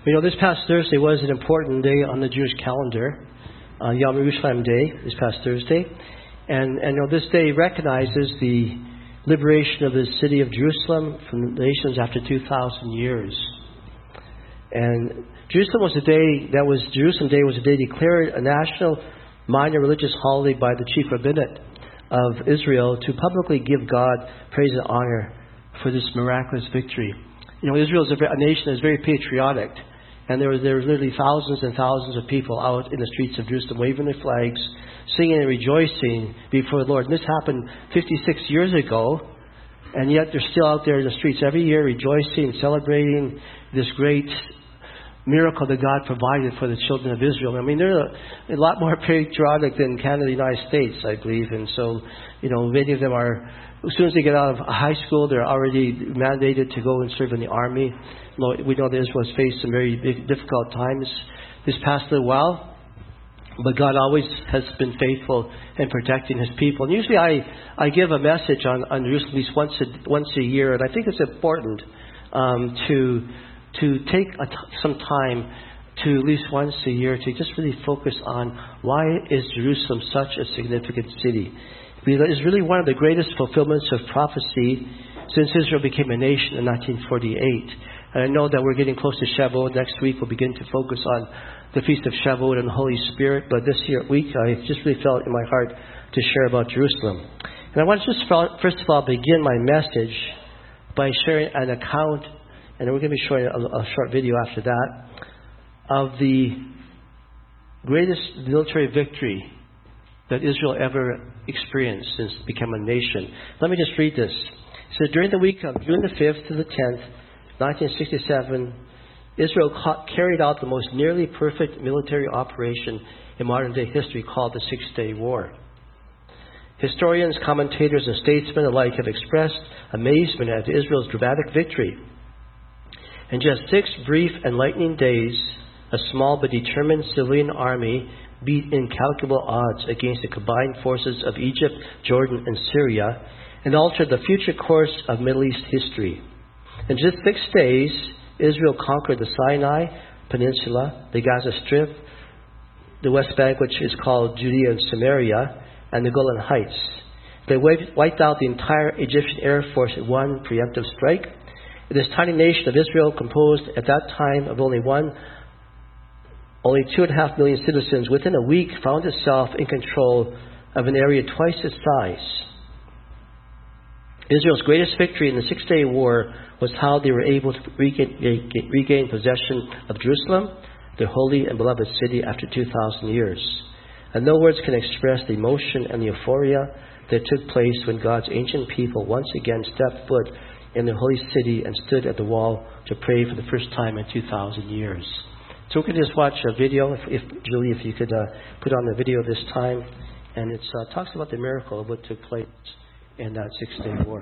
This past Thursday was an important day on the Jewish calendar, Yom Yerushalayim Day, this past Thursday. And this day recognizes the liberation of the city of Jerusalem from the nations after 2,000 years. And Jerusalem Day was a day declared a national minor religious holiday by the chief rabbinate of Israel to publicly give God praise and honor for this miraculous victory. Israel is a nation that is very patriotic, and there were literally thousands and thousands of people out in the streets of Jerusalem waving their flags, singing and rejoicing before the Lord. And this happened 56 years ago, and yet they're still out there in the streets every year rejoicing and celebrating this great miracle that God provided for the children of Israel. They're a lot more patriotic than Canada and the United States, I believe. And so, many of them are, as soon as they get out of high school, they're already mandated to go and serve in the army. We know that Israel has faced some very difficult times this past little while, but God always has been faithful in protecting His people. And usually I give a message on Jerusalem at least once a year, and I think it's important to take some time to at least once a year to just really focus on why is Jerusalem such a significant city. Because it is really one of the greatest fulfillments of prophecy since Israel became a nation in 1948. And I know that we're getting close to Shavuot. Next week we'll begin to focus on the Feast of Shavuot and the Holy Spirit. But this week I just really felt in my heart to share about Jerusalem. And I want to just first of all begin my message by sharing an account, and we're going to be showing a short video after that, of the greatest military victory that Israel ever experienced since it became a nation. Let me just read this. It says, during the week of June the 5th to the 10th, 1967, Israel carried out the most nearly perfect military operation in modern-day history called the Six-Day War. Historians, commentators, and statesmen alike have expressed amazement at Israel's dramatic victory. In just 6 brief and lightning days, a small but determined civilian army beat incalculable odds against the combined forces of Egypt, Jordan, and Syria, and altered the future course of Middle East history. In just 6 days, Israel conquered the Sinai Peninsula, the Gaza Strip, the West Bank, which is called Judea and Samaria, and the Golan Heights. They wiped out the entire Egyptian Air Force in one preemptive strike. This tiny nation of Israel, composed at that time of only 2.5 million citizens, within a week found itself in control of an area twice its size. Israel's greatest victory in the Six-Day War was how they were able to regain possession of Jerusalem, their holy and beloved city, after 2,000 years. And no words can express the emotion and the euphoria that took place when God's ancient people once again stepped foot in the holy city and stood at the wall to pray for the first time in 2,000 years. So we can just watch a video, if Julie, if you could put on the video this time. And it talks about the miracle of what took place in that Six-Day War.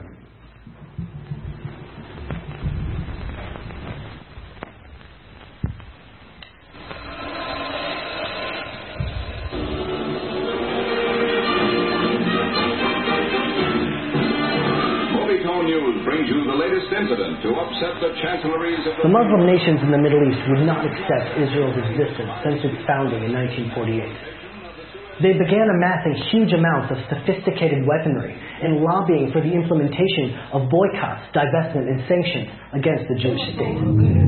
News brings you the latest incident to upset the chancelleries of the Muslim nations in the Middle East would not accept Israel's existence since its founding in 1948. They began amassing huge amounts of sophisticated weaponry and lobbying for the implementation of boycotts, divestment, and sanctions against the Jewish state.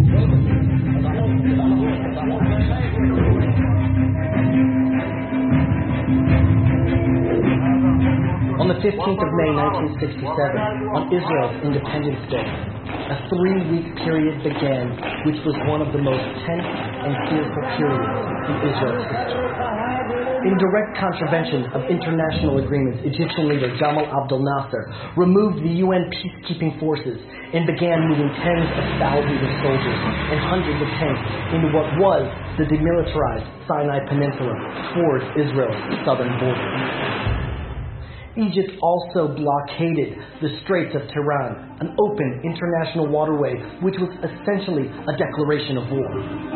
On the 15th of May 1967, on Israel's Independence Day, a 3-week period began, which was one of the most tense and fearful periods in Israel's history. In direct contravention of international agreements, Egyptian leader Jamal Abdel Nasser removed the UN peacekeeping forces and began moving tens of thousands of soldiers and hundreds of tanks into what was the demilitarized Sinai Peninsula towards Israel's southern border. Egypt also blockaded the Straits of Tiran, an open international waterway which was essentially a declaration of war.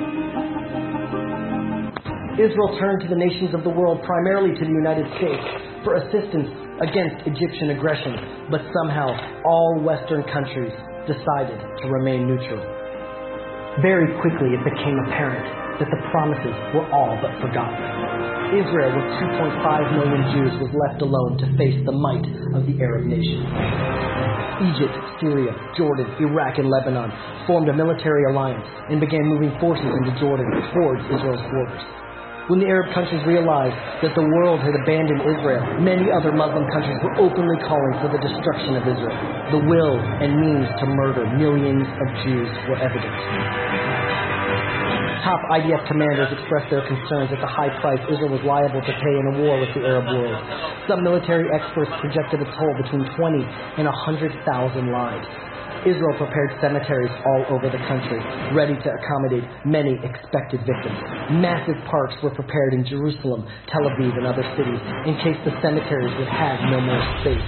Israel turned to the nations of the world, primarily to the United States, for assistance against Egyptian aggression, but somehow all Western countries decided to remain neutral. Very quickly it became apparent that the promises were all but forgotten. Israel, with 2.5 million Jews, was left alone to face the might of the Arab nations. Egypt, Syria, Jordan, Iraq, and Lebanon formed a military alliance and began moving forces into Jordan towards Israel's borders. When the Arab countries realized that the world had abandoned Israel, many other Muslim countries were openly calling for the destruction of Israel. The will and means to murder millions of Jews were evident. Top IDF commanders expressed their concerns at the high price Israel was liable to pay in a war with the Arab world. Some military experts projected a toll between 20 and 100,000 lives. Israel prepared cemeteries all over the country, ready to accommodate many expected victims. Massive parks were prepared in Jerusalem, Tel Aviv, and other cities in case the cemeteries would have no more space.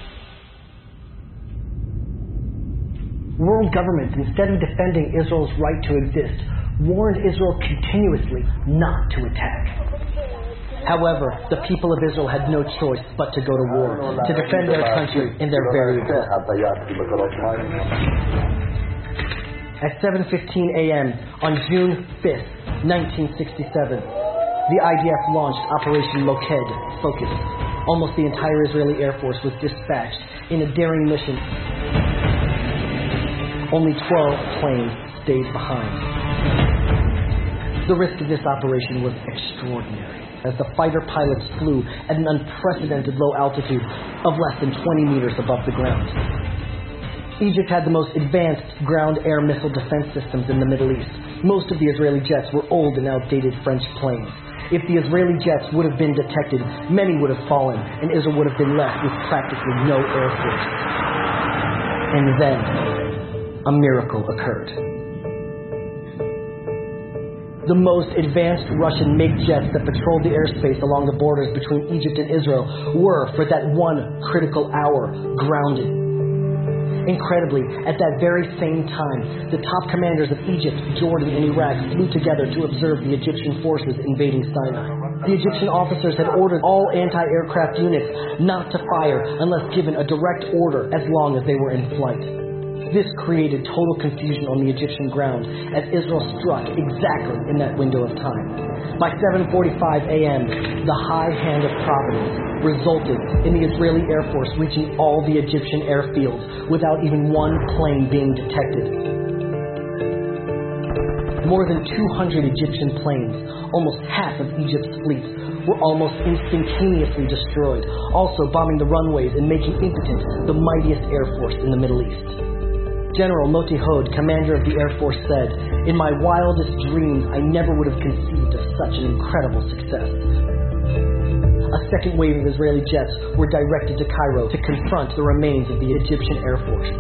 World governments, instead of defending Israel's right to exist, warned Israel continuously not to attack. However, the people of Israel had no choice but to go to war, to defend their country and their very existence. At 7:15 a.m. on June 5th, 1967, the IDF launched Operation Moked, Focus. Almost the entire Israeli Air Force was dispatched in a daring mission. Only 12 planes stayed behind. The risk of this operation was extraordinary, as the fighter pilots flew at an unprecedented low altitude of less than 20 meters above the ground. Egypt had the most advanced ground-air missile defense systems in the Middle East. Most of the Israeli jets were old and outdated French planes. If the Israeli jets would have been detected, many would have fallen, and Israel would have been left with practically no air force. And then, a miracle occurred. The most advanced Russian MiG jets that patrolled the airspace along the borders between Egypt and Israel were, for that one critical hour, grounded. Incredibly, at that very same time, the top commanders of Egypt, Jordan, and Iraq flew together to observe the Egyptian forces invading Sinai. The Egyptian officers had ordered all anti-aircraft units not to fire unless given a direct order as long as they were in flight. This created total confusion on the Egyptian ground as Israel struck exactly in that window of time. By 7:45 a.m., the high hand of Providence resulted in the Israeli Air Force reaching all the Egyptian airfields without even one plane being detected. More than 200 Egyptian planes, almost half of Egypt's fleets, were almost instantaneously destroyed, also bombing the runways and making impotent the mightiest air force in the Middle East. General Moti Hod, commander of the Air Force, said, "In my wildest dreams, I never would have conceived of such an incredible success." A second wave of Israeli jets were directed to Cairo to confront the remains of the Egyptian Air Force.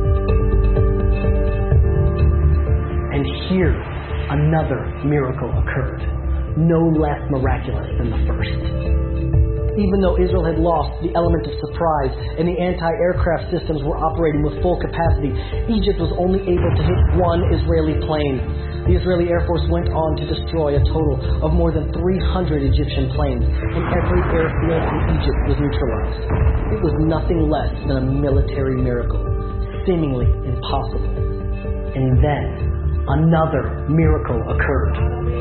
And here, another miracle occurred, no less miraculous than the first. Even though Israel had lost the element of surprise and the anti-aircraft systems were operating with full capacity, Egypt was only able to hit one Israeli plane. The Israeli Air Force went on to destroy a total of more than 300 Egyptian planes, and every airfield in Egypt was neutralized. It was nothing less than a military miracle, seemingly impossible. And then, another miracle occurred.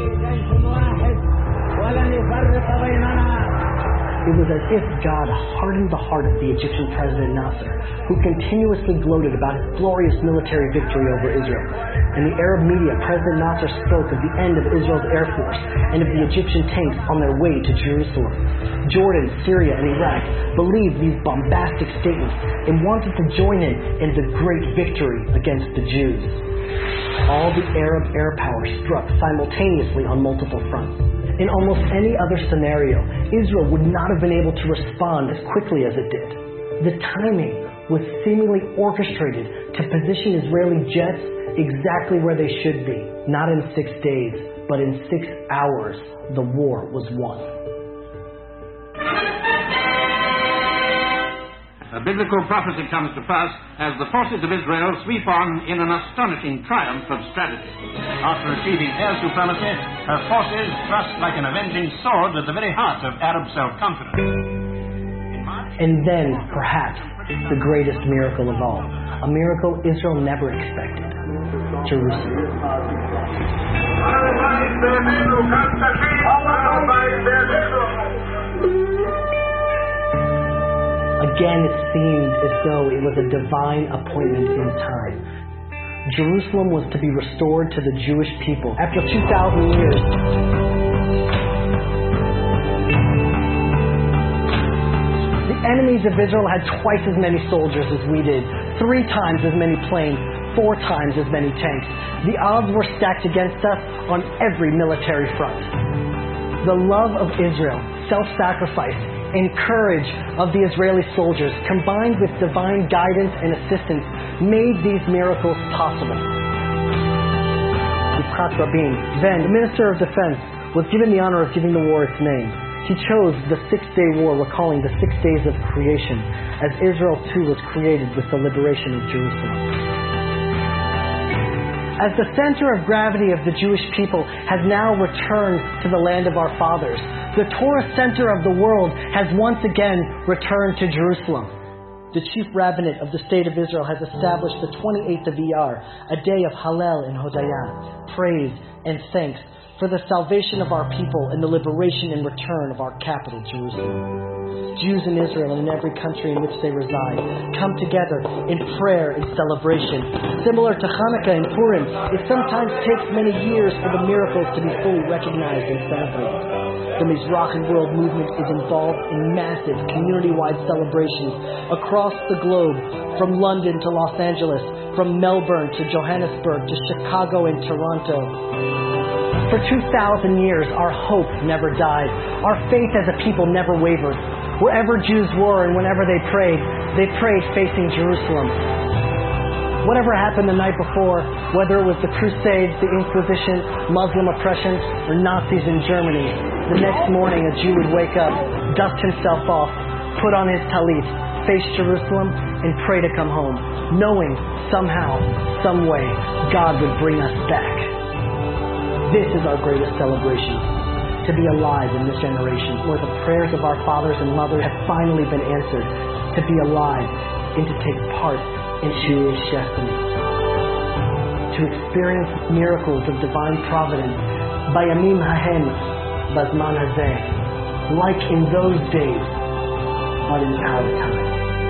It was as if God hardened the heart of the Egyptian President Nasser, who continuously gloated about his glorious military victory over Israel. In the Arab media, President Nasser spoke of the end of Israel's Air Force and of the Egyptian tanks on their way to Jerusalem. Jordan, Syria, and Iraq believed these bombastic statements and wanted to join in the great victory against the Jews. All the Arab air power struck simultaneously on multiple fronts. In almost any other scenario, Israel would not have been able to respond as quickly as it did. The timing was seemingly orchestrated to position Israeli jets exactly where they should be. Not in 6 days, but in 6 hours, the war was won. A biblical prophecy comes to pass as the forces of Israel sweep on in an astonishing triumph of strategy. After achieving air supremacy, her forces thrust like an avenging sword at the very heart of Arab self-confidence. And then, perhaps, the greatest miracle of all, a miracle Israel never expected. Jerusalem. Again, it seemed as though it was a divine appointment in time. Jerusalem was to be restored to the Jewish people. After 2,000 years, the enemies of Israel had twice as many soldiers as we did, 3 times as many planes, 4 times as many tanks. The odds were stacked against us on every military front. The love of Israel, self-sacrifice, and courage of the Israeli soldiers, combined with divine guidance and assistance, made these miracles possible. Yitzhak Rabin, then the Minister of Defense, was given the honor of giving the war its name. He chose the 6-day war, recalling the 6 days of creation, as Israel too was created with the liberation of Jerusalem. As the center of gravity of the Jewish people has now returned to the land of our fathers, the Torah center of the world has once again returned to Jerusalem. The chief rabbinate of the state of Israel has established the 28th of Iyar, a day of Hallel and Hodayah, praise and thanks for the salvation of our people and the liberation and return of our capital, Jerusalem. Jews in Israel and in every country in which they reside come together in prayer and celebration. Similar to Hanukkah and Purim, it sometimes takes many years for the miracles to be fully recognized and celebrated. The Mizrahi World Movement is involved in massive community-wide celebrations across the globe, from London to Los Angeles, from Melbourne to Johannesburg to Chicago and Toronto. For 2,000 years, our hope never died. Our faith as a people never wavered. Wherever Jews were and whenever they prayed facing Jerusalem. Whatever happened the night before, whether it was the Crusades, the Inquisition, Muslim oppression, or Nazis in Germany, the next morning a Jew would wake up, dust himself off, put on his talit, face Jerusalem, and pray to come home, knowing somehow, some way, God would bring us back. This is our greatest celebration, to be alive in this generation where the prayers of our fathers and mothers have finally been answered, to be alive and to take part in Jewish destiny, to experience miracles of divine providence, Bayamim Hahen, Bazman Hazeh, like in those days, but in our time.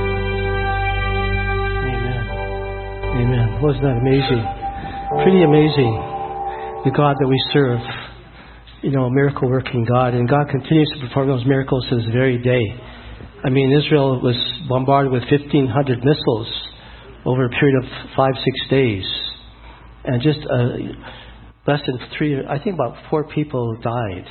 Amen. Amen. Wasn't that amazing? Pretty amazing. The God that we serve, a miracle working God, and God continues to perform those miracles to this very day. I mean, Israel was bombarded with 1,500 missiles over a period of 5-6 days, and just less than 3, I think about 4 people died.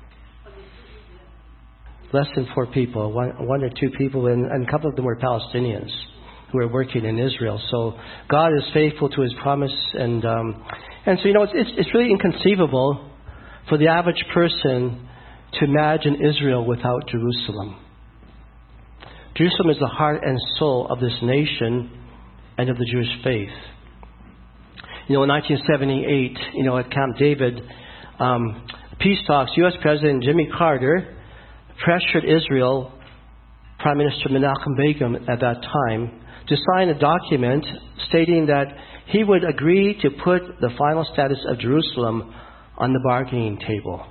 Less than 4 people, one or 2 people, and a couple of them were Palestinians who were working in Israel. So God is faithful to His promise, and so it's really inconceivable for the average person to imagine Israel without Jerusalem. Jerusalem is the heart and soul of this nation and of the Jewish faith. In 1978, at Camp David, peace talks, U.S. President Jimmy Carter pressured Israel, Prime Minister Menachem Begin at that time, to sign a document stating that he would agree to put the final status of Jerusalem on the bargaining table.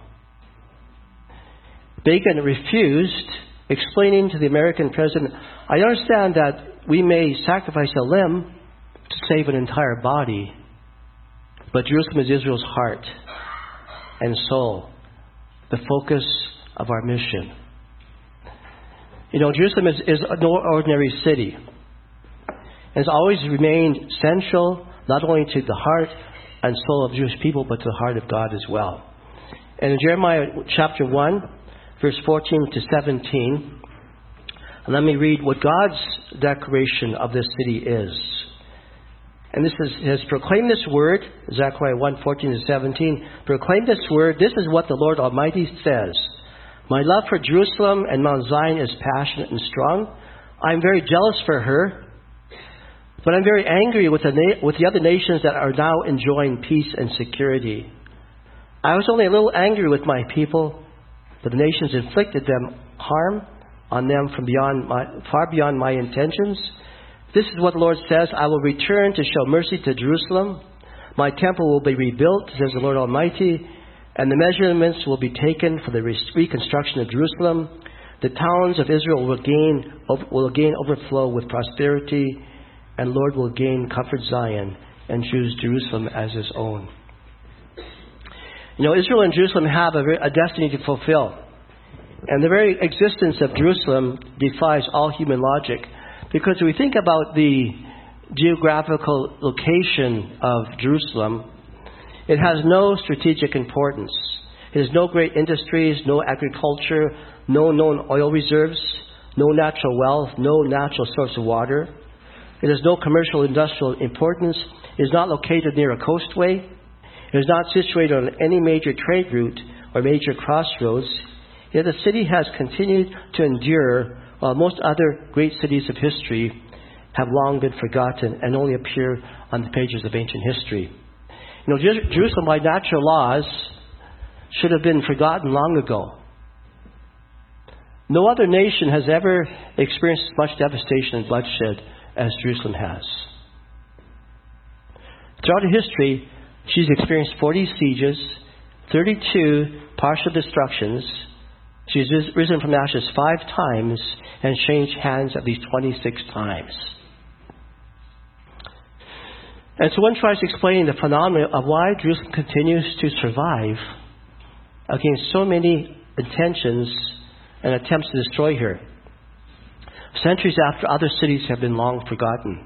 Begin refused, explaining to the American president, I understand that we may sacrifice a limb to save an entire body, but Jerusalem is Israel's heart and soul, the focus of our mission. Jerusalem is no ordinary city. It's always remained central not only to the heart and soul of Jewish people, but to the heart of God as well. And in Jeremiah chapter 1, verse 14 to 17, let me read what God's declaration of this city is. And this says, proclaim this word, Zechariah 1, 14 to 17, proclaim this word, this is what the Lord Almighty says. My love for Jerusalem and Mount Zion is passionate and strong. I am very jealous for her, but I'm very angry with the other nations that are now enjoying peace and security. I was only a little angry with my people, but the nations inflicted them harm on them from far beyond my intentions. This is what the Lord says, I will return to show mercy to Jerusalem, My temple will be rebuilt, says the Lord Almighty, and the measurements will be taken for the reconstruction of Jerusalem. The towns of Israel will again overflow with prosperity, and Lord will again comfort Zion and choose Jerusalem as his own. Israel and Jerusalem have a destiny to fulfill. And the very existence of Jerusalem defies all human logic. Because if we think about the geographical location of Jerusalem, it has no strategic importance. It has no great industries, no agriculture, no known oil reserves, no natural wealth, no natural source of water. It has no commercial industrial importance. It is not located near a coastway. It is not situated on any major trade route or major crossroads. Yet the city has continued to endure while most other great cities of history have long been forgotten and only appear on the pages of ancient history. Jerusalem, by natural laws, should have been forgotten long ago. No other nation has ever experienced as much devastation and bloodshed as Jerusalem has. Throughout history, she's experienced 40 sieges, 32 partial destructions. She's risen from ashes 5 times and changed hands at least 26 times. And so one tries to explain the phenomenon of why Jerusalem continues to survive against so many intentions and attempts to destroy her, centuries after other cities have been long forgotten.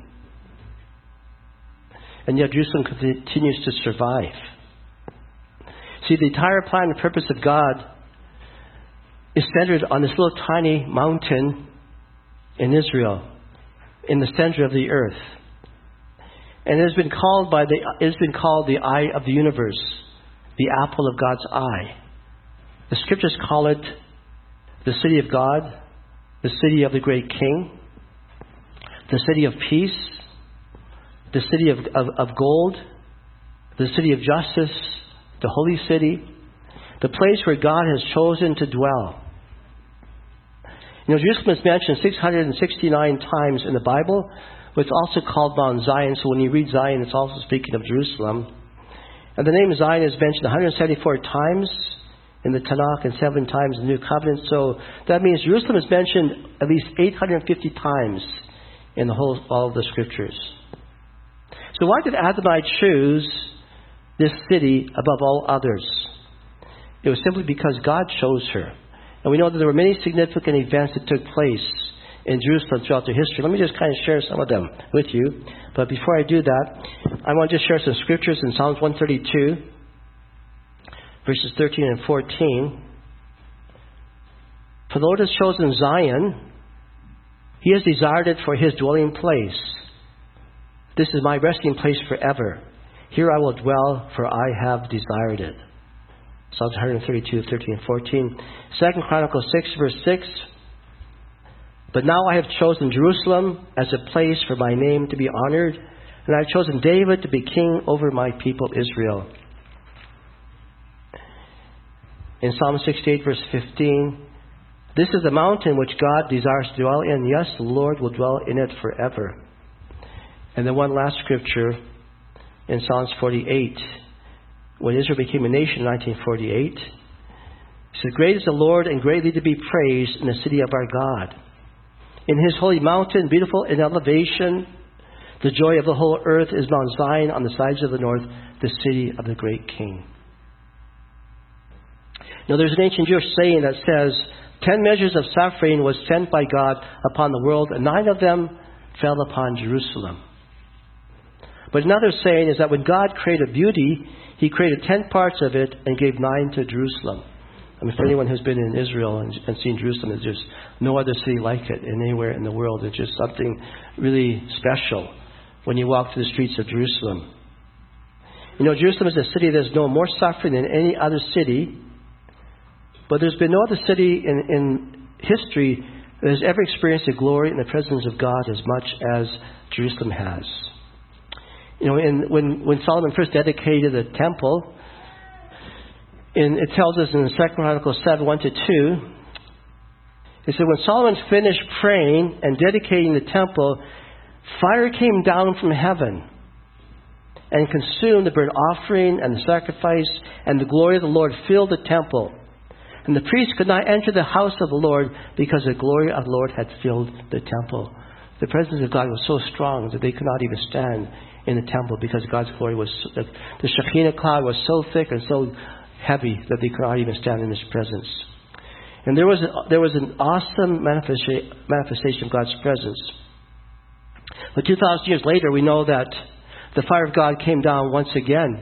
And yet Jerusalem continues to survive. See, the entire plan and purpose of God is centered on this little tiny mountain in Israel, in the center of the earth. And it has been called the eye of the universe, the apple of God's eye. The scriptures call it the city of God, the city of the great King, the city of peace, the city of gold, the city of justice, the holy city, the place where God has chosen to dwell. Jerusalem is mentioned 669 times in the Bible, but it's also called Mount Zion. So when you read Zion, it's also speaking of Jerusalem. And the name Zion is mentioned 174 times in the Tanakh and 7 times in the New Covenant. So that means Jerusalem is mentioned at least 850 times in all of the scriptures. So why did Adonai choose this city above all others? It was simply because God chose her. And we know that there were many significant events that took place in Jerusalem throughout the history. Let me just kind of share some of them with you. But before I do that, I want to just share some scriptures in Psalms 132, verses 13 and 14. For the Lord has chosen Zion. He has desired it for his dwelling place. This is my resting place forever. Here I will dwell, for I have desired it. Psalms 132, 13 and 14. 2 Chronicles 6, verse 6. But now I have chosen Jerusalem as a place for my name to be honored, and I have chosen David to be king over my people Israel. In Psalm 68, verse 15, this is the mountain which God desires to dwell in. Yes, the Lord will dwell in it forever. And then one last scripture in Psalms 48. When Israel became a nation in 1948, it says, great is the Lord and greatly to be praised in the city of our God. In his holy mountain, beautiful in elevation, the joy of the whole earth is Mount Zion on the sides of the north, the city of the great King. Now there's an ancient Jewish saying that says, 10 measures of suffering was sent by God upon the world, and 9 of them fell upon Jerusalem. But another saying is that when God created beauty, he created 10 parts of it and gave 9 to Jerusalem. I mean, for anyone who's been in Israel and seen Jerusalem, there's just no other city like it anywhere in the world. It's just something really special when you walk through the streets of Jerusalem. Jerusalem is a city that has known more suffering than any other city. But there's been no other city in history that has ever experienced the glory and the presence of God as much as Jerusalem has. When Solomon first dedicated the temple, it tells us in 2 Chronicles 7, 1-2, it said, when Solomon finished praying and dedicating the temple, fire came down from heaven and consumed the burnt offering and the sacrifice, and the glory of the Lord filled the temple. And the priests could not enter the house of the Lord because the glory of the Lord had filled the temple. The presence of God was so strong that they could not even stand in the temple because God's glory was, the Shekinah cloud was so thick and so heavy that they could not even stand in His presence. And there was an awesome manifestation of God's presence. But 2,000 years later, we know that the fire of God came down once again.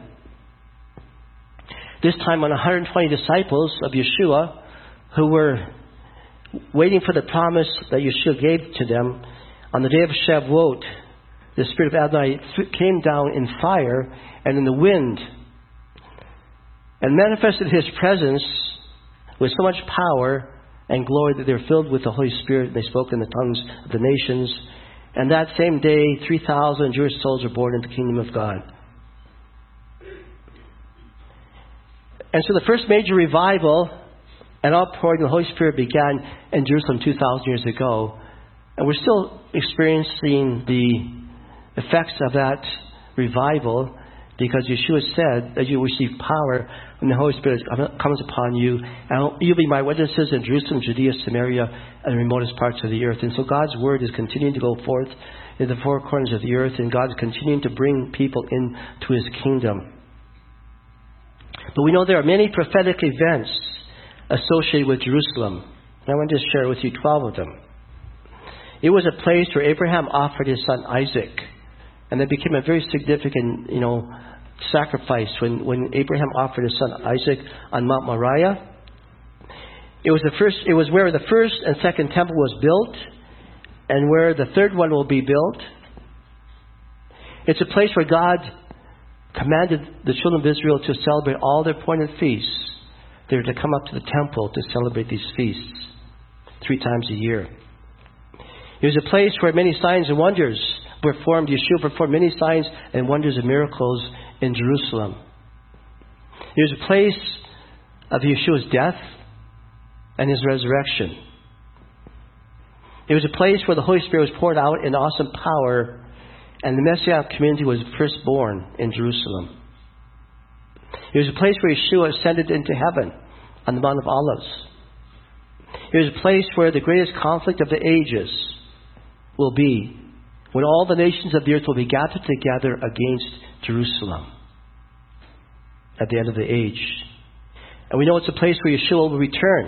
This time on 120 disciples of Yeshua who were waiting for the promise that Yeshua gave to them. On the day of Shavuot, the Spirit of Adonai came down in fire and in the wind and manifested His presence with so much power and glory that they were filled with the Holy Spirit, and they spoke in the tongues of the nations. And that same day, 3,000 Jewish souls were born into the kingdom of God. And so the first major revival and outpouring of the Holy Spirit began in Jerusalem 2,000 years ago. And we're still experiencing the effects of that revival, because Yeshua said that you will receive power when the Holy Spirit comes upon you. And you'll be my witnesses in Jerusalem, Judea, Samaria, and the remotest parts of the earth. And so God's word is continuing to go forth in the four corners of the earth, and God's continuing to bring people into His kingdom. But we know there are many prophetic events associated with Jerusalem. And I want to just share with you 12 of them. It was a place where Abraham offered his son Isaac. And it became a very significant, sacrifice when Abraham offered his son Isaac on Mount Moriah. It was where the first and second temple was built, and where the third one will be built. It's a place where God commanded the children of Israel to celebrate all their appointed feasts. They were to come up to the temple to celebrate these feasts 3 times a year. It was a place where many signs and wonders were performed. Yeshua performed many signs and wonders and miracles in Jerusalem. It was a place of Yeshua's death and His resurrection. It was a place where the Holy Spirit was poured out in awesome power, and the Messianic community was first born in Jerusalem. It was a place where Yeshua ascended into heaven on the Mount of Olives. It was a place where the greatest conflict of the ages will be, when all the nations of the earth will be gathered together against Jerusalem at the end of the age. And we know it's a place where Yeshua will return.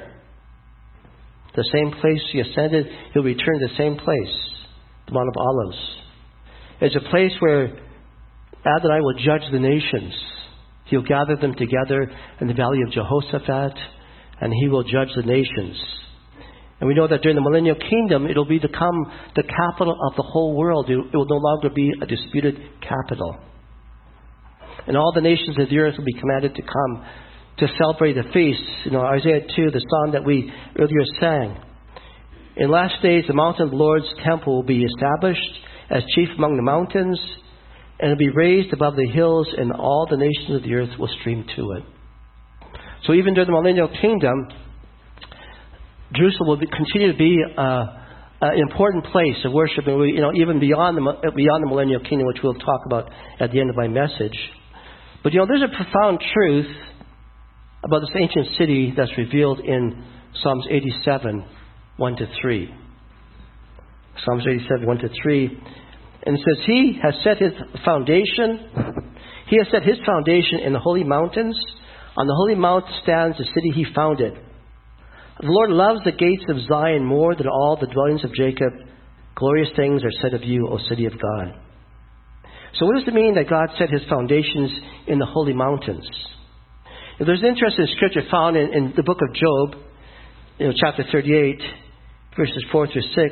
The same place He ascended, He'll return to the same place, the Mount of Olives. It's a place where Adonai will judge the nations. He'll gather them together in the valley of Jehoshaphat, and He will judge the nations. And we know that during the millennial kingdom, it will become the capital of the whole world. It will no longer be a disputed capital. And all the nations of the earth will be commanded to come to celebrate the feasts. Isaiah 2, the song that we earlier sang. In last days, the mountain of the Lord's temple will be established as chief among the mountains, and it will be raised above the hills, and all the nations of the earth will stream to it. So even during the millennial kingdom, Jerusalem will continue to be an important place of worship, and even beyond the millennial kingdom, which we'll talk about at the end of my message. But there's a profound truth about this ancient city that's revealed in Psalms 87, 1-3. Psalms 87, 1-3. And it says, He has set His foundation. He has set His foundation in the holy mountains. On the holy mount stands the city He founded. The Lord loves the gates of Zion more than all the dwellings of Jacob. Glorious things are said of you, O city of God. So what does it mean that God set His foundations in the holy mountains? There's interesting scripture found in the book of Job, chapter 38, verses 4-6.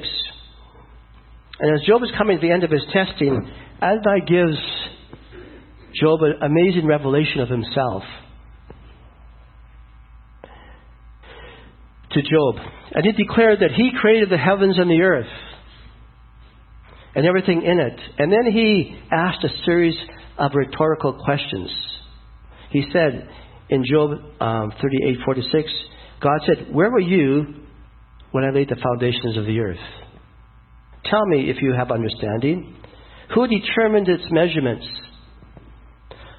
And as Job is coming to the end of his testing, Adonai gives Job an amazing revelation of himself to Job. And He declared that He created the heavens and the earth and everything in it. And then He asked a series of rhetorical questions. He said in Job 38:4-6, God said, "Where were you when I laid the foundations of the earth? Tell me if you have understanding. Who determined its measurements?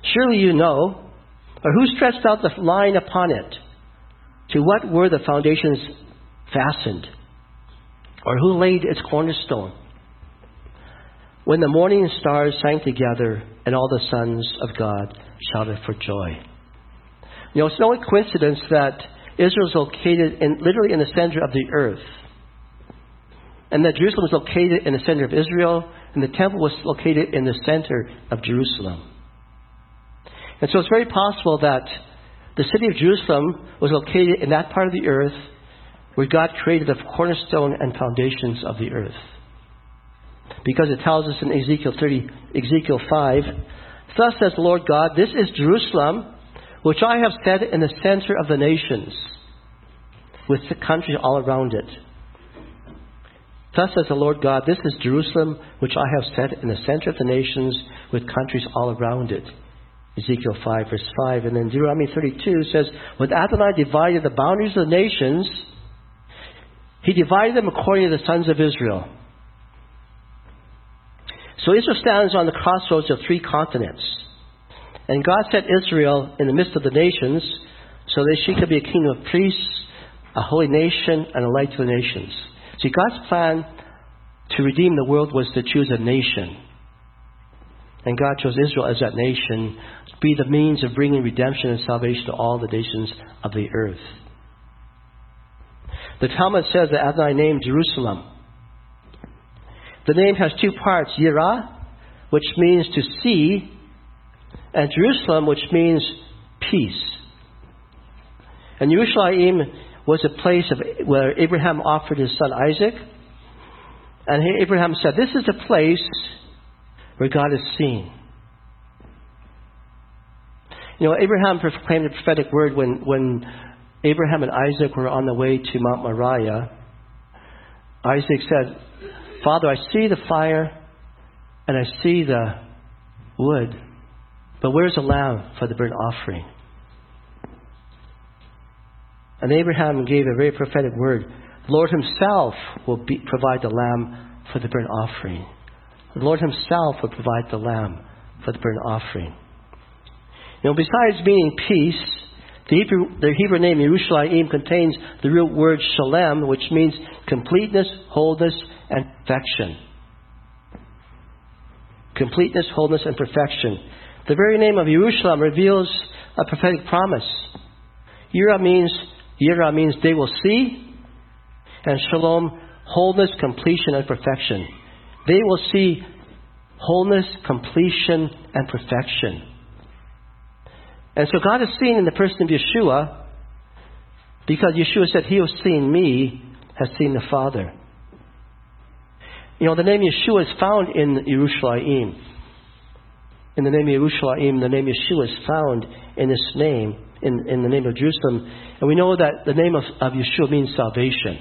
Surely you know, or who stretched out the line upon it? To what were the foundations fastened? Or who laid its cornerstone? When the morning stars sang together, and all the sons of God shouted for joy. You know, it's no coincidence that Israel is located literally in the center of the earth. And that Jerusalem is located in the center of Israel, and the temple was located in the center of Jerusalem. And so it's very possible that the city of Jerusalem was located in that part of the earth where God created the cornerstone and foundations of the earth. Because it tells us in Ezekiel 5, thus says the Lord God, this is Jerusalem, which I have set in the center of the nations, with the countries all around it. Thus says the Lord God, this is Jerusalem, which I have set in the center of the nations, with countries all around it. Ezekiel 5, verse 5. And then Deuteronomy 32 says, when Adonai divided the boundaries of the nations, He divided them according to the sons of Israel. So Israel stands on the crossroads of 3 continents. And God set Israel in the midst of the nations so that she could be a kingdom of priests, a holy nation, and a light to the nations. See, God's plan to redeem the world was to choose a nation. And God chose Israel as that nation to be the means of bringing redemption and salvation to all the nations of the earth. The Talmud says that Adonai named Jerusalem. The name has 2 parts, Yirah, which means to see, and Jerusalem, which means peace. And Yerushalayim was a place where Abraham offered his son Isaac. And Abraham said, this is a place where God is seen. You know, Abraham proclaimed a prophetic word when Abraham and Isaac were on the way to Mount Moriah. Isaac said, Father, I see the fire and I see the wood, but where's the lamb for the burnt offering? And Abraham gave a very prophetic word. The Lord Himself will provide the lamb for the burnt offering. The Lord Himself will provide the lamb for the burnt offering. You know, besides meaning peace, the Hebrew name Yerushalayim contains the root word shalem, which means completeness, wholeness, and perfection. Completeness, wholeness, and perfection. The very name of Jerusalem reveals a prophetic promise. Yirah means they will see, and shalom, wholeness, completion, and perfection. They will see wholeness, completion, and perfection. And so God is seen in the person of Yeshua, because Yeshua said, he who has seen me has seen the Father. You know, the name Yeshua is found in Yerushalayim. In the name Yerushalayim, the name Yeshua is found in this name, in the name of Jerusalem. And we know that the name of Yeshua means salvation.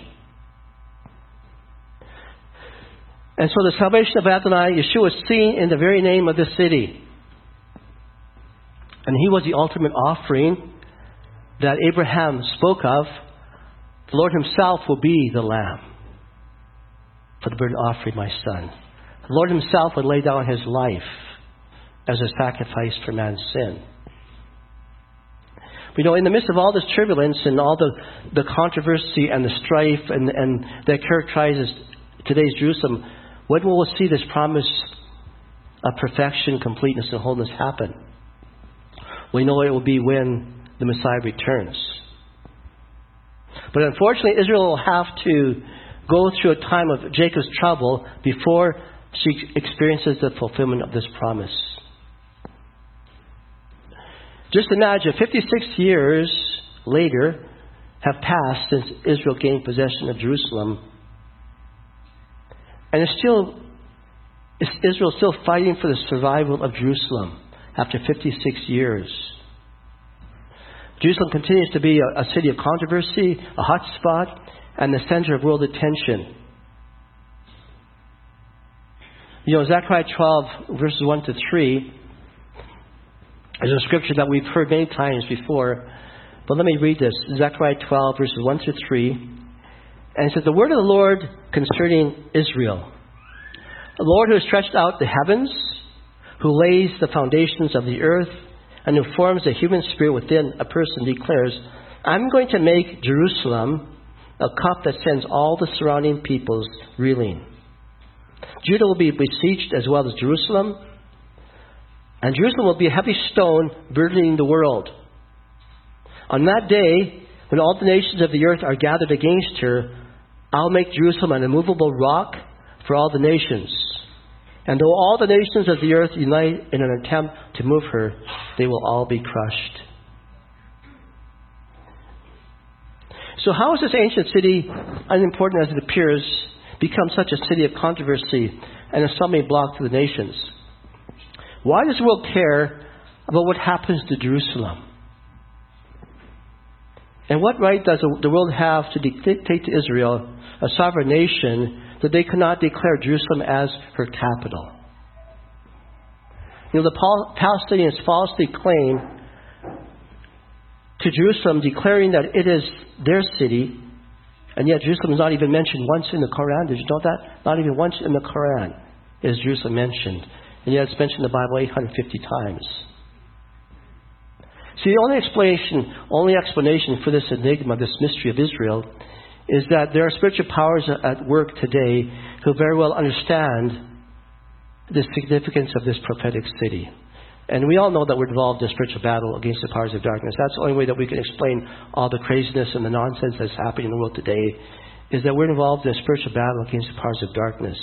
And so the salvation of Adonai, Yeshua is seen in the very name of the city. And He was the ultimate offering that Abraham spoke of. The Lord Himself will be the lamb for the burnt offering, my son. The Lord Himself would lay down His life as a sacrifice for man's sin. You know, in the midst of all this turbulence and all the controversy and the strife and that characterizes today's Jerusalem, when will we see this promise of perfection, completeness, and wholeness happen? We know it will be when the Messiah returns. But unfortunately, Israel will have to go through a time of Jacob's trouble before she experiences the fulfillment of this promise. Just imagine, 56 years later have passed since Israel gained possession of Jerusalem. And Israel is still fighting for the survival of Jerusalem after 56 years. Jerusalem continues to be a city of controversy, a hot spot, and the center of world attention. You know, Zechariah 12, verses 1 to 3, is a scripture that we've heard many times before. But let me read this. Zechariah 12, verses 1 to 3. And it says, the word of the Lord concerning Israel. The Lord who has stretched out the heavens, who lays the foundations of the earth, and who forms the human spirit within a person declares, I'm going to make Jerusalem a cup that sends all the surrounding peoples reeling. Judah will be besieged as well as Jerusalem, and Jerusalem will be a heavy stone burdening the world. On that day, when all the nations of the earth are gathered against her, I'll make Jerusalem an immovable rock for all the nations. And though all the nations of the earth unite in an attempt to move her, they will all be crushed. So how has this ancient city, unimportant as it appears, become such a city of controversy and a stumbling block to the nations? Why does the world care about what happens to Jerusalem? And what right does the world have to dictate to Israel, a sovereign nation, that they cannot declare Jerusalem as her capital? You know, the Palestinians falsely claim to Jerusalem, declaring that it is their city, and yet Jerusalem is not even mentioned once in the Quran. Did you know that? Not even once in the Quran is Jerusalem mentioned. And yet it's mentioned in the Bible 850 times. See, the only explanation for this enigma, this mystery of Israel, is that there are spiritual powers at work today who very well understand the significance of this prophetic city. And we all know that we're involved in a spiritual battle against the powers of darkness. That's the only way that we can explain all the craziness and the nonsense that's happening in the world today, is that we're involved in a spiritual battle against the powers of darkness.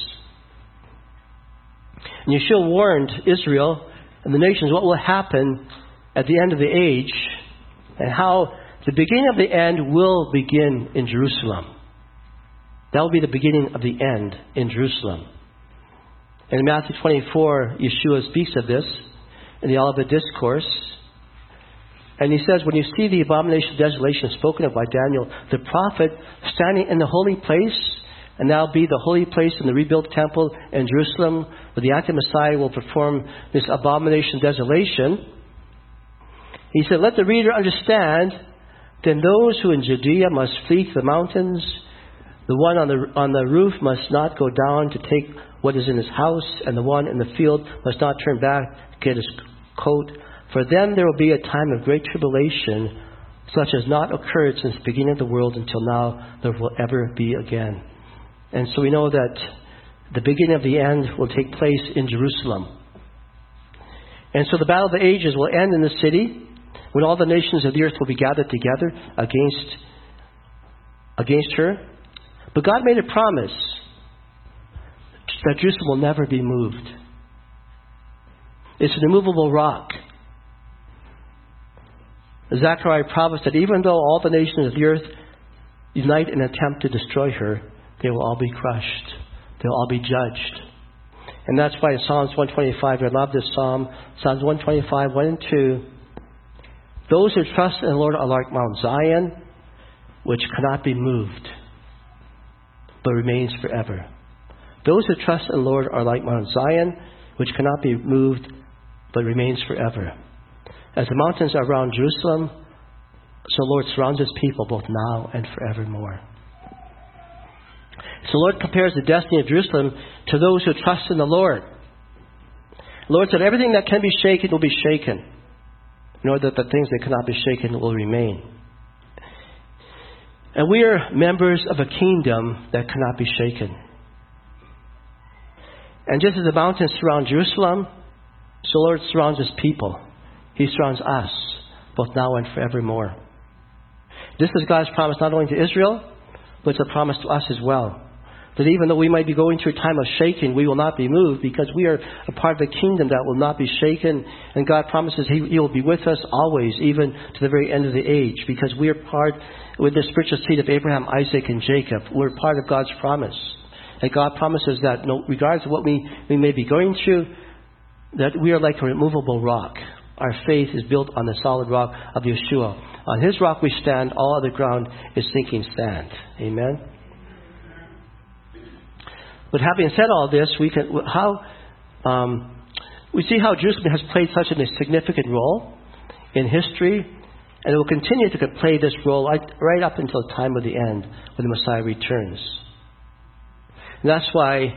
And Yeshua warned Israel and the nations what will happen at the end of the age, and how the beginning of the end will begin in Jerusalem. That will be the beginning of the end in Jerusalem. And in Matthew 24, Yeshua speaks of this in the Olivet Discourse. And he says, when you see the abomination of desolation spoken of by Daniel, the prophet, standing in the holy place, and now be the holy place in the rebuilt temple in Jerusalem, where the anti-Messiah will perform this abomination of desolation. He said, let the reader understand, then those who in Judea must flee to the mountains. The one on the roof must not go down to take what is in his house, and the one in the field must not turn back to get his coat. For then there will be a time of great tribulation, such as not occurred since the beginning of the world until now, there will ever be again. And so we know that the beginning of the end will take place in Jerusalem. And so the battle of the ages will end in the city, when all the nations of the earth will be gathered together against her. But God made a promise that Jerusalem will never be moved. It's an immovable rock. Zechariah promised that even though all the nations of the earth unite in an attempt to destroy her, they will all be crushed. They'll all be judged. And that's why in Psalms 125, I love this psalm, Psalms 125, 1 and 2, those who trust in the Lord are like Mount Zion, which cannot be moved, but remains forever. Those who trust in the Lord are like Mount Zion, which cannot be moved, but remains forever. As the mountains are around Jerusalem, so the Lord surrounds His people both now and forevermore. So the Lord compares the destiny of Jerusalem to those who trust in the Lord. The Lord said, everything that can be shaken will be shaken, in order that the things that cannot be shaken will remain. And we are members of a kingdom that cannot be shaken. And just as the mountains surround Jerusalem, so the Lord surrounds His people. He surrounds us, both now and forevermore. This is God's promise not only to Israel, but it's a promise to us as well. That even though we might be going through a time of shaking, we will not be moved, because we are a part of the kingdom that will not be shaken. And God promises He will be with us always, even to the very end of the age, because we are part with the spiritual seed of Abraham, Isaac, and Jacob. We're part of God's promise. And God promises that regardless of what we may be going through, that we are like a immovable rock. Our faith is built on the solid rock of Yeshua. On His rock we stand, all other ground is sinking sand. Amen? But having said all this, we see how Jerusalem has played such a significant role in history, and it will continue to play this role right up until the time of the end, when the Messiah returns. And that's why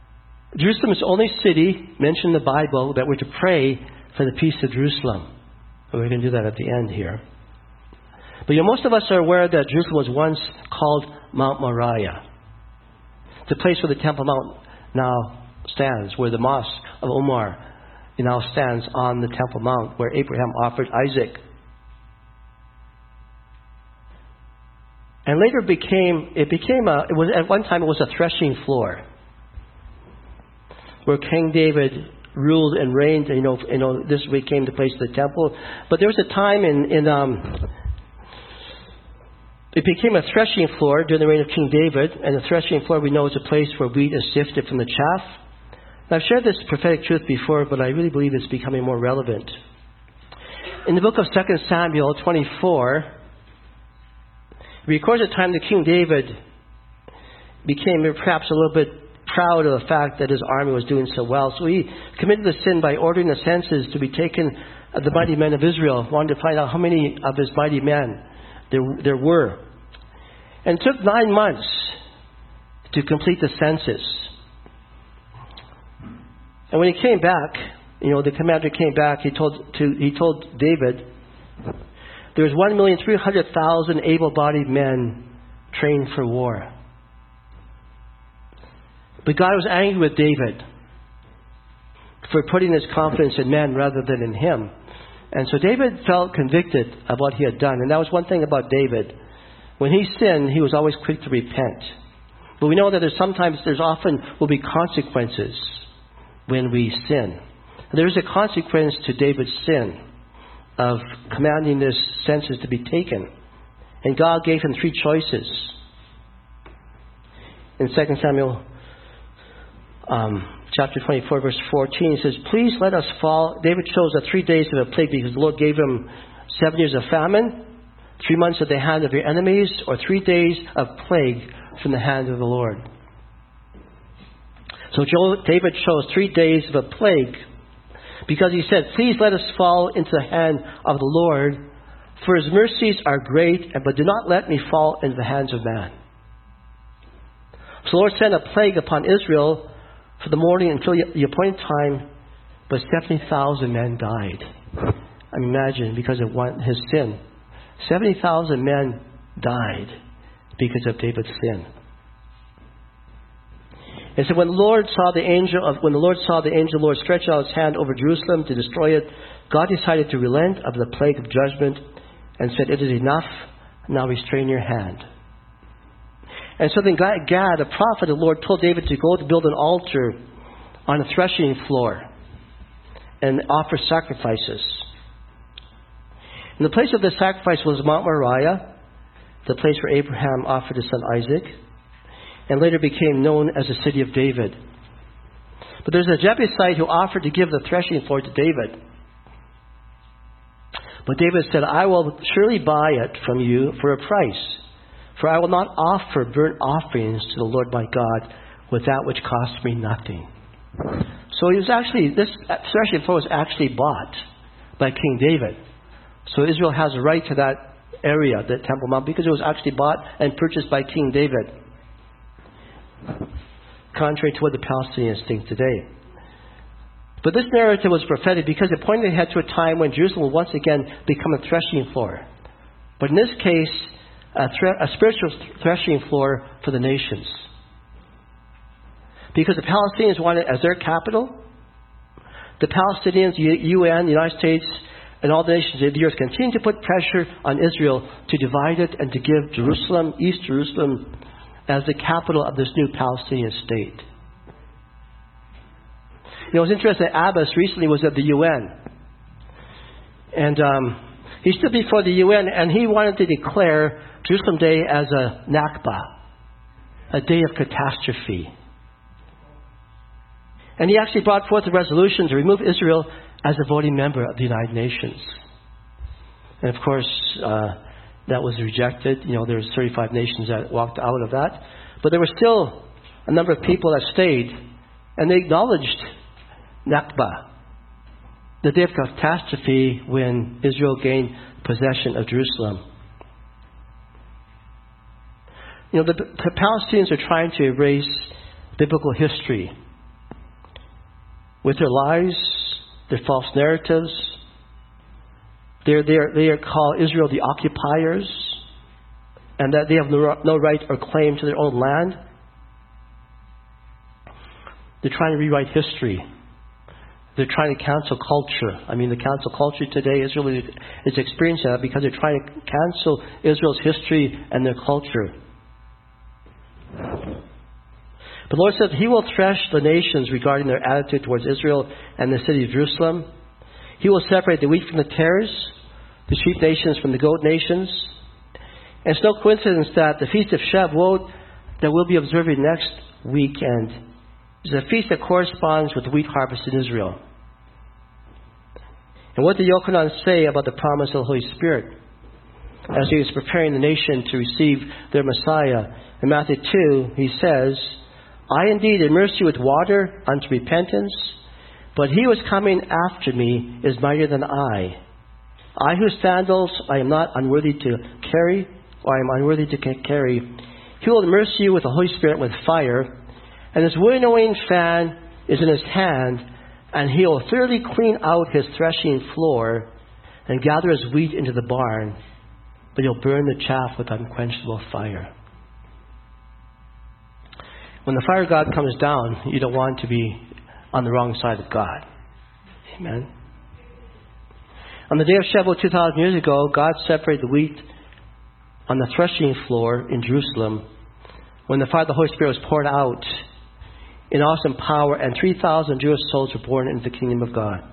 Jerusalem is the only city mentioned in the Bible that we're to pray for the peace of Jerusalem. And we're going to do that at the end here. But most of us are aware that Jerusalem was once called Mount Moriah. The place where the Temple Mount now stands, where the Mosque of Omar now stands on the Temple Mount, where Abraham offered Isaac. And later at one time it was a threshing floor, where King David ruled and reigned. This became the place of the temple. But there was a time it became a threshing floor during the reign of King David. And the threshing floor, we know, is a place where wheat is sifted from the chaff. And I've shared this prophetic truth before, but I really believe it's becoming more relevant. In the book of 2 Samuel 24, it records a time that King David became perhaps a little bit proud of the fact that his army was doing so well. So he committed the sin by ordering the census to be taken of the mighty men of Israel. Wanted to find out how many of his mighty men there were. And it took 9 months to complete the census. And when he came back, the commander came back, he told David, there was 1,300,000 able-bodied men trained for war. But God was angry with David for putting his confidence in men rather than in him. And so David felt convicted of what he had done. And that was one thing about David. When he sinned, he was always quick to repent. But we know that there's often will be consequences when we sin. There is a consequence to David's sin of commanding this census to be taken. And God gave him 3 choices. In 2 Samuel chapter 24, verse 14, it says, please let us fall. David chose 3 days of a plague because the Lord gave him 7 years of famine, 3 months at the hand of your enemies, or 3 days of plague from the hand of the Lord. So David chose 3 days of a plague because he said, please let us fall into the hand of the Lord, for his mercies are great, but do not let me fall into the hands of man. So the Lord sent a plague upon Israel for the morning until the appointed time, but 70,000 men died. I mean, imagine, because of his sin. 70,000 men died because of David's sin. And so when the Lord saw the angel of the Lord stretch out his hand over Jerusalem to destroy it, God decided to relent of the plague of judgment and said, it is enough, now restrain your hand. And so then Gad, a prophet of the Lord, told David to go to build an altar on a threshing floor and offer sacrifices. And the place of the sacrifice was Mount Moriah, the place where Abraham offered his son Isaac, and later became known as the city of David. But there's a Jebusite who offered to give the threshing floor to David. But David said, I will surely buy it from you for a price, for I will not offer burnt offerings to the Lord my God with that which costs me nothing. So this threshing floor was actually bought by King David. So Israel has a right to that area, the Temple Mount, because it was actually bought and purchased by King David. Contrary to what the Palestinians think today. But this narrative was prophetic because it pointed ahead to a time when Jerusalem will once again become a threshing floor. But in this case, a spiritual threshing floor for the nations. Because the Palestinians want it as their capital. The Palestinians, UN, the United States, and all the nations of the earth continue to put pressure on Israel to divide it and to give Jerusalem, East Jerusalem, as the capital of this new Palestinian state. It's interesting that Abbas recently was at the UN. And he stood before the UN and he wanted to declare Jerusalem Day as a Nakba, a day of catastrophe. And he actually brought forth a resolution to remove Israel as a voting member of the United Nations. And of course, that was rejected. There was 35 nations that walked out of that. But there were still a number of people that stayed. And they acknowledged Nakba, the day of catastrophe when Israel gained possession of Jerusalem. The Palestinians are trying to erase biblical history with their lies, their false narratives. They are called Israel the occupiers, and that they have no right or claim to their own land. They're trying to rewrite history. They're trying to cancel culture. I mean, the cancel culture today, Israel is experiencing that because they're trying to cancel Israel's history and their culture. But the Lord said He will thresh the nations regarding their attitude towards Israel and the city of Jerusalem. He will separate the wheat from the tares, the sheep nations from the goat nations. And it's no coincidence that the Feast of Shavuot that we'll be observing next weekend is a feast that corresponds with the wheat harvest in Israel. And what did Yochanan say about the promise of the Holy Spirit as he was preparing the nation to receive their Messiah? In Matthew 2, he says, I indeed immerse you with water unto repentance, but he who is coming after me is mightier than I whose sandals I am not unworthy to carry, or I am unworthy to carry. He will immerse you with the Holy Spirit with fire, and his winnowing fan is in his hand, and he will thoroughly clean out his threshing floor and gather his wheat into the barn, but he'll burn the chaff with unquenchable fire. When the fire of God comes down, you don't want to be on the wrong side of God. Amen. On the day of Shavuot 2,000 years ago, God separated the wheat on the threshing floor in Jerusalem when the fire of the Holy Spirit was poured out in awesome power, and 3,000 Jewish souls were born into the kingdom of God.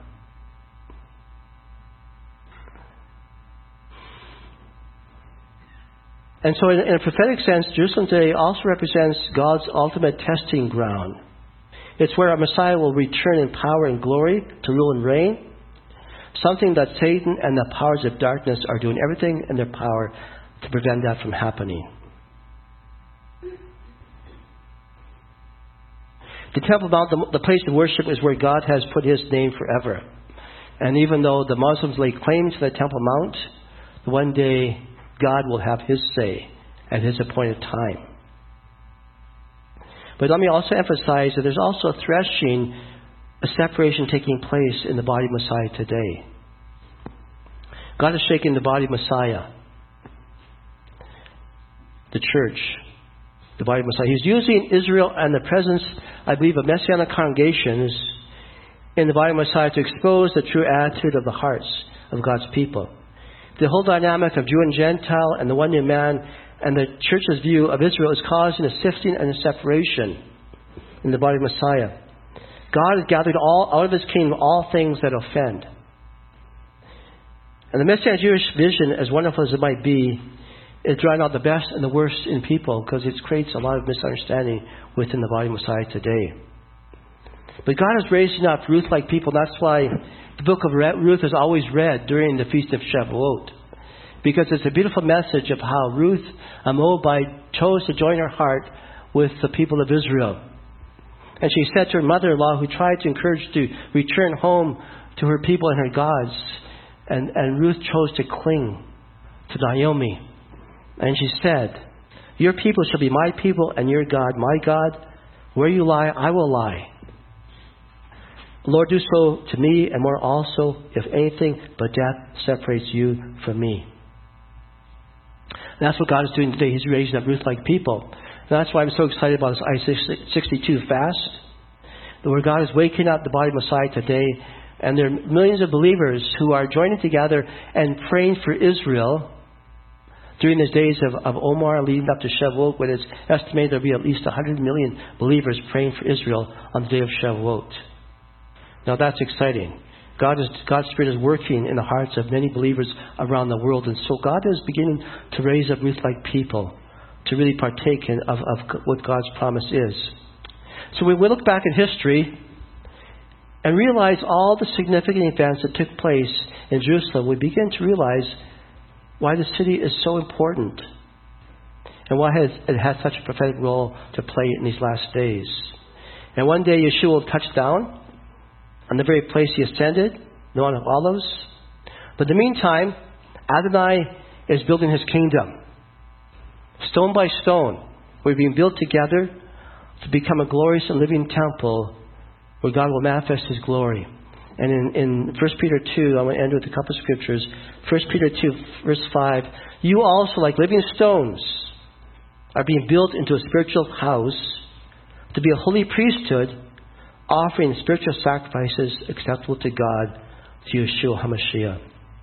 And so in a prophetic sense, Jerusalem today also represents God's ultimate testing ground. It's where our Messiah will return in power and glory to rule and reign, something that Satan and the powers of darkness are doing everything in their power to prevent that from happening. The Temple Mount, the place of worship, is where God has put His name forever. And even though the Muslims lay claim to the Temple Mount, one day God will have His say at His appointed time. But let me also emphasize that there's also a threshing, a separation taking place in the body of Messiah today. God is shaking the body of Messiah, the church, the body of Messiah. He's using Israel and the presence, I believe, of Messianic congregations in the body of Messiah to expose the true attitude of the hearts of God's people. The whole dynamic of Jew and Gentile and the one new man and the church's view of Israel is causing a sifting and a separation in the body of Messiah. God has gathered all out of His kingdom all things that offend. And the Messianic Jewish vision, as wonderful as it might be, is drawing out the best and the worst in people because it creates a lot of misunderstanding within the body of Messiah today. But God is raising up Ruth-like people. That's why the book of Ruth is always read during the Feast of Shavuot, because it's a beautiful message of how Ruth, a Moabite, chose to join her heart with the people of Israel. And she said to her mother-in-law, who tried to encourage her to return home to her people and her gods, and Ruth chose to cling to Naomi. And she said, your people shall be my people, and your God my God. Where you lie, I will lie. Lord, do so to me, and more also, if anything but death separates you from me. And that's what God is doing today. He's raising up Ruth-like people. And that's why I'm so excited about this Isaiah 62 fast, where God is waking up the body of Messiah today, and there are millions of believers who are joining together and praying for Israel during these days of Omar leading up to Shavuot, when it's estimated there will be at least 100 million believers praying for Israel on the day of Shavuot. Now that's exciting. God's Spirit is working in the hearts of many believers around the world. And so God is beginning to raise up Ruth-like people to really partake of what God's promise is. So when we look back in history and realize all the significant events that took place in Jerusalem, we begin to realize why the city is so important and why it has such a prophetic role to play in these last days. And one day Yeshua will touch down on the very place He ascended, the Mount of Olives. But in the meantime, Adonai is building His kingdom. Stone by stone, we're being built together to become a glorious and living temple where God will manifest His glory. And in 1 Peter 2, I'm going to end with a couple of scriptures. 1 Peter 2, verse 5, you also, like living stones, are being built into a spiritual house to be a holy priesthood, offering spiritual sacrifices acceptable to God through Yeshua HaMashiach.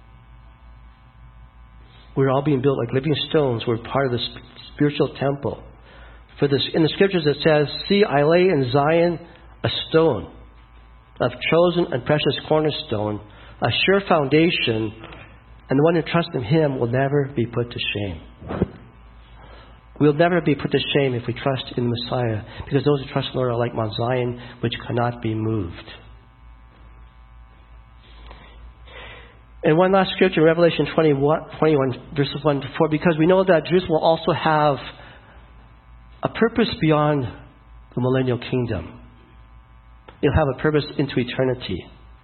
We're all being built like living stones. We're part of the spiritual temple. For this, in the scriptures it says, see, I lay in Zion a stone, a chosen and precious cornerstone, a sure foundation, and the one who trusts in Him will never be put to shame. We'll never be put to shame if we trust in the Messiah, because those who trust in the Lord are like Mount Zion, which cannot be moved. And one last scripture, Revelation 21, verses 1 to 4, because we know that Jerusalem will also have a purpose beyond the millennial kingdom. It'll have a purpose into eternity.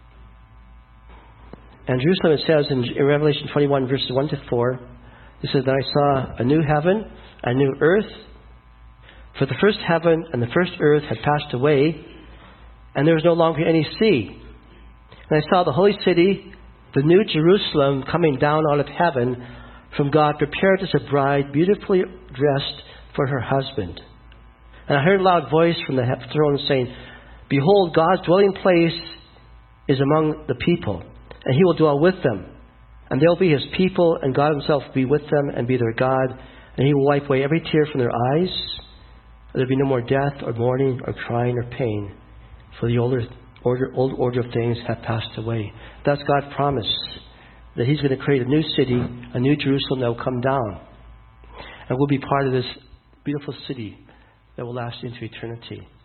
And Jerusalem, it says in Revelation 21, verses 1 to 4, it says, then I saw a new heaven, a new earth, for the first heaven and the first earth had passed away, and there was no longer any sea. And I saw the holy city, the new Jerusalem, coming down out of heaven from God, prepared as a bride, beautifully dressed for her husband. And I heard a loud voice from the throne saying, behold, God's dwelling place is among the people, and He will dwell with them. And they will be His people, and God Himself will be with them and be their God. And He will wipe away every tear from their eyes. There will be no more death or mourning or crying or pain, for the old order of things have passed away. That's God's promise, that He's going to create a new city, a new Jerusalem that will come down. And we'll be part of this beautiful city that will last into eternity.